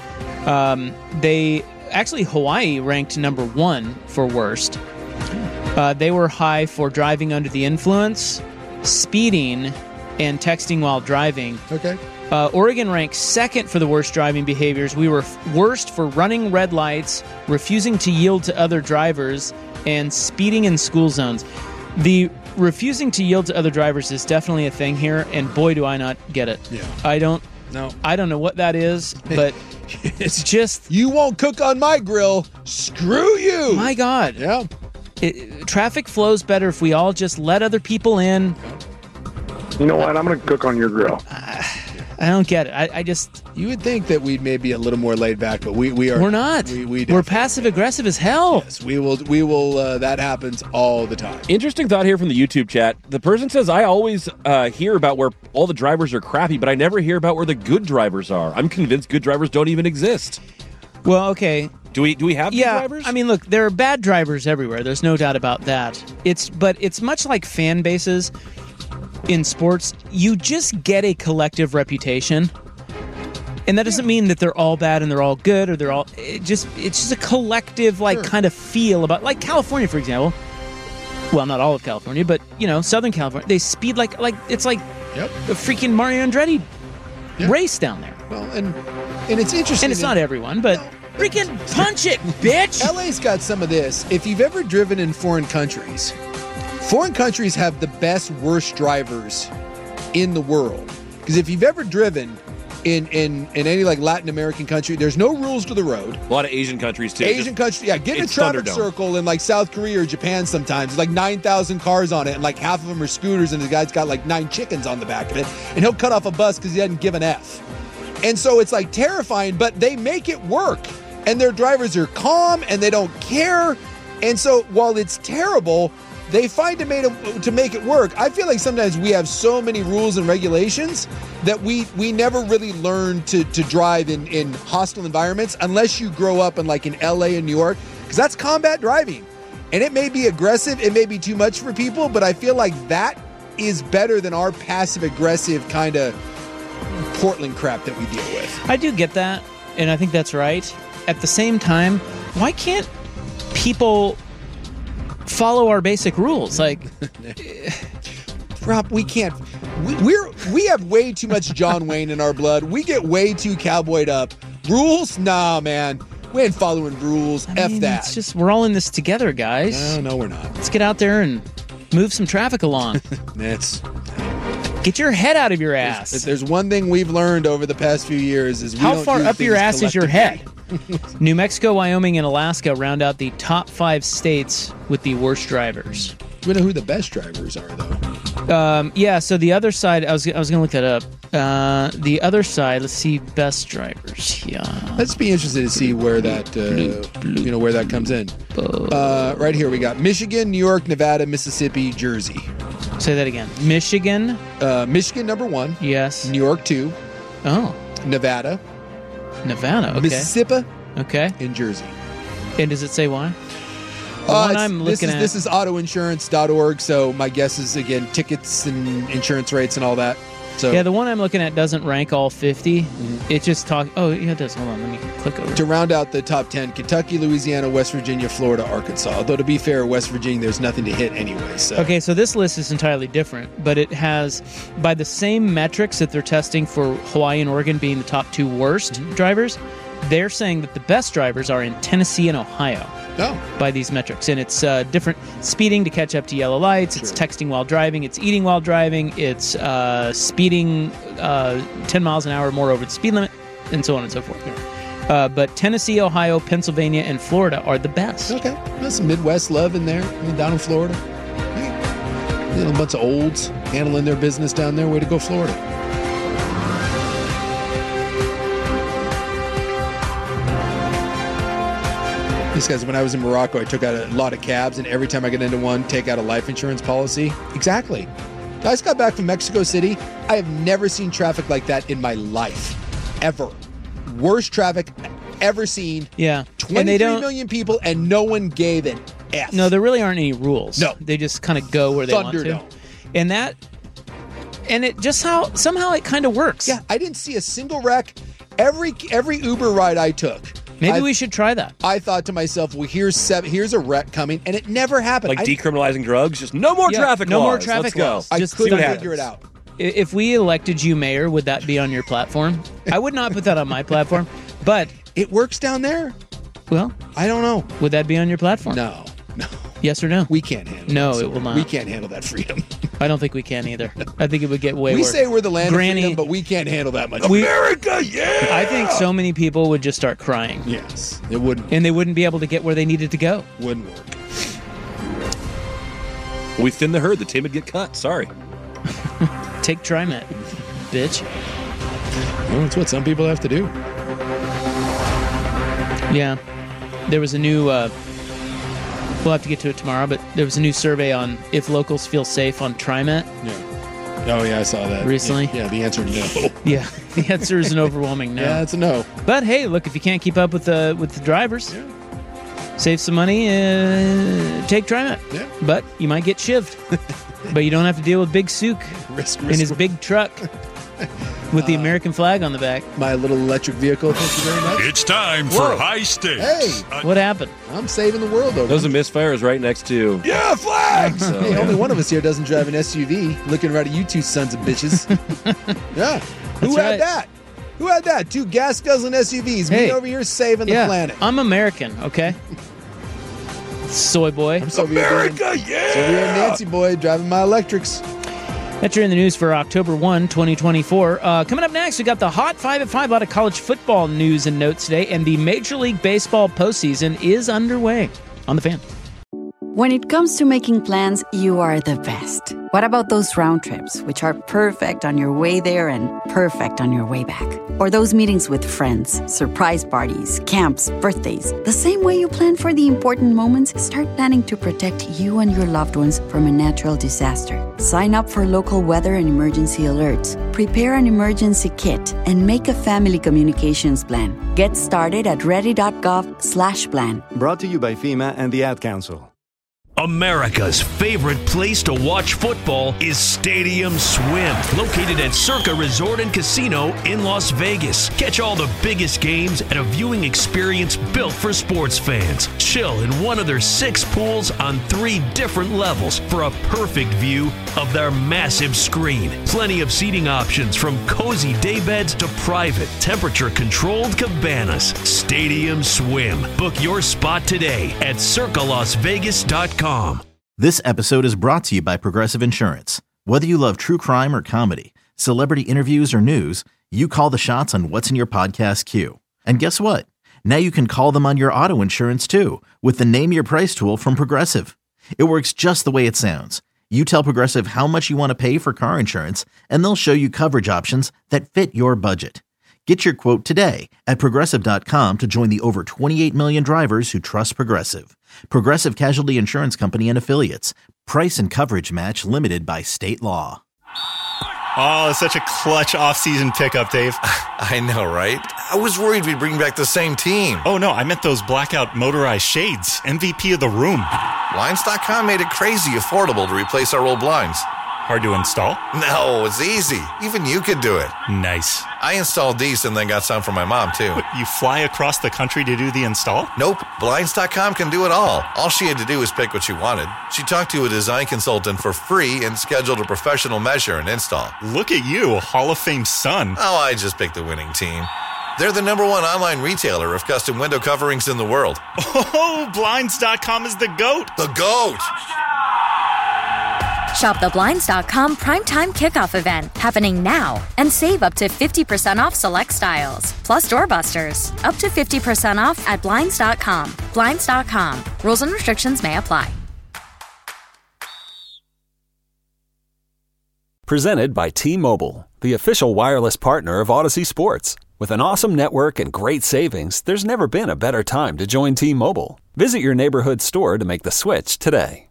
Hawaii ranked number 1 for worst. They were high for driving under the influence, speeding, and texting while driving. Okay. Oregon ranked 2nd for the worst driving behaviors. We were worst for running red lights, refusing to yield to other drivers, and speeding in school zones. The refusing to yield to other drivers is definitely a thing here, and boy, do I not get it. Yeah. I don't know what that is, but it's just... You won't cook on my grill. Screw you. My God. Yeah. Traffic flows better if we all just let other people in. You know what? I'm going to cook on your grill. I don't get it. I just... You would think that we'd maybe a little more laid back, but we are... We're not. We're passive-aggressive as hell. Yes, we will. That happens all the time. Interesting thought here from the YouTube chat. The person says, I always hear about where all the drivers are crappy, but I never hear about where the good drivers are. I'm convinced good drivers don't even exist. Well, okay. Do we have good drivers? I mean, look, there are bad drivers everywhere. There's no doubt about that. But it's much like fan bases in sports. You just get a collective reputation. And that doesn't mean that they're all bad and they're all good, or they're all... It's just a collective, kind of feel about... Like California, for example. Well, not all of California, but, Southern California. They speed like it's like the freaking Mario Andretti race down there. Well, and it's interesting. And it's not everyone, but freaking punch it, bitch! LA's got some of this. If you've ever driven in foreign countries have the best, worst drivers in the world. Because if you've ever driven in any Latin American country, there's no rules to the road. A lot of Asian countries too. Get in a traffic circle in South Korea or Japan sometimes. There's 9,000 cars on it, and half of them are scooters, and the guy's got 9 chickens on the back of it, and he'll cut off a bus because he doesn't give an F. And so it's like terrifying, but they make it work. And their drivers are calm and they don't care. And so while it's terrible, they find a way to make it work. I feel like sometimes we have so many rules and regulations that we never really learn to drive in hostile environments unless you grow up in like in LA and New York, because that's combat driving. And it may be aggressive, it may be too much for people, but I feel like that is better than our passive-aggressive kind of Portland crap that we deal with. I do get that, and I think that's right. At the same time, why can't people follow our basic rules? Like, Rob, we can't. We have way too much John Wayne in our blood. We get way too cowboyed up. Rules? Nah, man. We ain't following rules. F that. It's just, we're all in this together, guys. No, we're not. Let's get out there and move some traffic along. Get your head out of your ass. If there's one thing we've learned over the past few years is how far up your ass is your head? New Mexico, Wyoming, and Alaska round out the top 5 states with the worst drivers. We know who the best drivers are, though. Yeah, so the other side, I was going to look that up. The other side, let's see, best drivers. Yeah. Let's be interested to see where that, where that comes in. Right here, we got Michigan, New York, Nevada, Mississippi, Jersey. Say that again. Michigan. Michigan, number 1. Yes. New York, 2. Oh. Nevada. Okay. Mississippi. Okay. And Jersey. And does it say why? This is autoinsurance.org, so my guess is, again, tickets and insurance rates and all that. So yeah, the one I'm looking at doesn't rank all 50. Mm-hmm. It just talks... Oh, yeah, it does. Hold on. Let me click over. To round out the top 10, Kentucky, Louisiana, West Virginia, Florida, Arkansas. Although, to be fair, West Virginia, there's nothing to hit anyway. So. Okay, so this list is entirely different, but it has, by the same metrics that they're testing for Hawaii and Oregon being the top 2 worst drivers, they're saying that the best drivers are in Tennessee and Ohio. By these metrics. And it's different speeding to catch up to yellow lights. It's texting while driving. It's eating while driving. It's speeding 10 miles an hour or more over the speed limit, and so on and so forth. But Tennessee, Ohio, Pennsylvania, and Florida are the best. Okay. There's some Midwest love in there, down in Florida. A bunch of olds handling their business down there. Way to go, Florida. Because when I was in Morocco, I took out a lot of cabs, and every time I get into one, take out a life insurance policy. Exactly. I just got back from Mexico City. I have never seen traffic like that in my life. Ever. Worst traffic ever seen. Yeah. 23 million people, and no one gave an F. No, there really aren't any rules. No. They just kind of go where they want to. And it just somehow it kind of works. Yeah, I didn't see a single wreck. Every Uber ride I took. Maybe we should try that. I thought to myself, well, here's a wreck coming, and it never happened. Like decriminalizing drugs? Just no more traffic laws. No more traffic laws. I couldn't figure it out. If we elected you mayor, would that be on your platform? I would not put that on my platform, but... It works down there? Well... I don't know. Would that be on your platform? No. Yes or no? We can't handle that. No, it will not. We can't handle that freedom. I don't think we can either. I think it would get way worse. We say we're the land of freedom, but we can't handle that much. America, yeah! I think so many people would just start crying. Yes, it wouldn't. And they wouldn't be able to get where they needed to go. Wouldn't work. We thin the herd. The timid get cut. Sorry. Take TriMet, bitch. Well, that's what some people have to do. Yeah. There was a new... we'll have to get to it tomorrow, but there was a new survey on if locals feel safe on TriMet. Yeah. Oh, yeah, I saw that. Recently? Yeah, the answer is no. Yeah, the answer is an overwhelming no. Yeah, it's a no. But hey, look, if you can't keep up with the drivers, save some money, take TriMet. Yeah. But you might get shivved. But you don't have to deal with Big Sook in his big truck with the American flag on the back. My little electric vehicle, thank you very much. It's time for High Stakes. Hey! What happened? I'm saving the world over. Those are misfires right next to... Yeah, flags! So, hey, only one of us here doesn't drive an SUV. Looking right at you two sons of bitches. Yeah. Who had that? Who had that? 2 gas-guzzling SUVs. Hey. Me over here saving the planet. I'm American, okay? Soy boy. I'm America, yeah! Soviet Nancy boy, driving my electrics. That's your in the news for October 1, 2024. Coming up next, we got the Hot 5 at 5, a lot of college football news and notes today, and the Major League Baseball postseason is underway on The Fan. When it comes to making plans, you are the best. What about those round trips, which are perfect on your way there and perfect on your way back? Or those meetings with friends, surprise parties, camps, birthdays. The same way you plan for the important moments, start planning to protect you and your loved ones from a natural disaster. Sign up for local weather and emergency alerts. Prepare an emergency kit and make a family communications plan. Get started at ready.gov/plan. Brought to you by FEMA and the Ad Council. America's favorite place to watch football is Stadium Swim, located at Circa Resort and Casino in Las Vegas. Catch all the biggest games at a viewing experience built for sports fans. Chill in one of their 6 pools on 3 different levels for a perfect view of their massive screen. Plenty of seating options from cozy daybeds to private, temperature-controlled cabanas. Stadium Swim. Book your spot today at circalasvegas.com. This episode is brought to you by Progressive Insurance. Whether you love true crime or comedy, celebrity interviews or news, you call the shots on what's in your podcast queue. And guess what? Now you can call them on your auto insurance too with the Name Your Price tool from Progressive. It works just the way it sounds. You tell Progressive how much you want to pay for car insurance, and they'll show you coverage options that fit your budget. Get your quote today at Progressive.com to join the over 28 million drivers who trust Progressive. Progressive Casualty Insurance Company and Affiliates. Price and coverage match limited by state law. Oh, it's such a clutch off-season pickup, Dave. I know, right? I was worried we'd bring back the same team. Oh, no, I meant those blackout motorized shades. MVP of the room. Blinds.com made it crazy affordable to replace our old blinds. Hard to install? No, it's easy. Even you could do it. Nice. I installed these and then got some for my mom, too. What, you fly across the country to do the install? Nope. Blinds.com can do it all. All she had to do was pick what she wanted. She talked to a design consultant for free and scheduled a professional measure and install. Look at you, a Hall of Fame son. Oh, I just picked the winning team. They're the #1 online retailer of custom window coverings in the world. Oh, Blinds.com is the GOAT. The GOAT! Shop the Blinds.com Primetime Kickoff event happening now and save up to 50% off select styles. Plus doorbusters. Up to 50% off at Blinds.com. Blinds.com. Rules and restrictions may apply. Presented by T-Mobile, the official wireless partner of Odyssey Sports. With an awesome network and great savings, there's never been a better time to join T-Mobile. Visit your neighborhood store to make the switch today.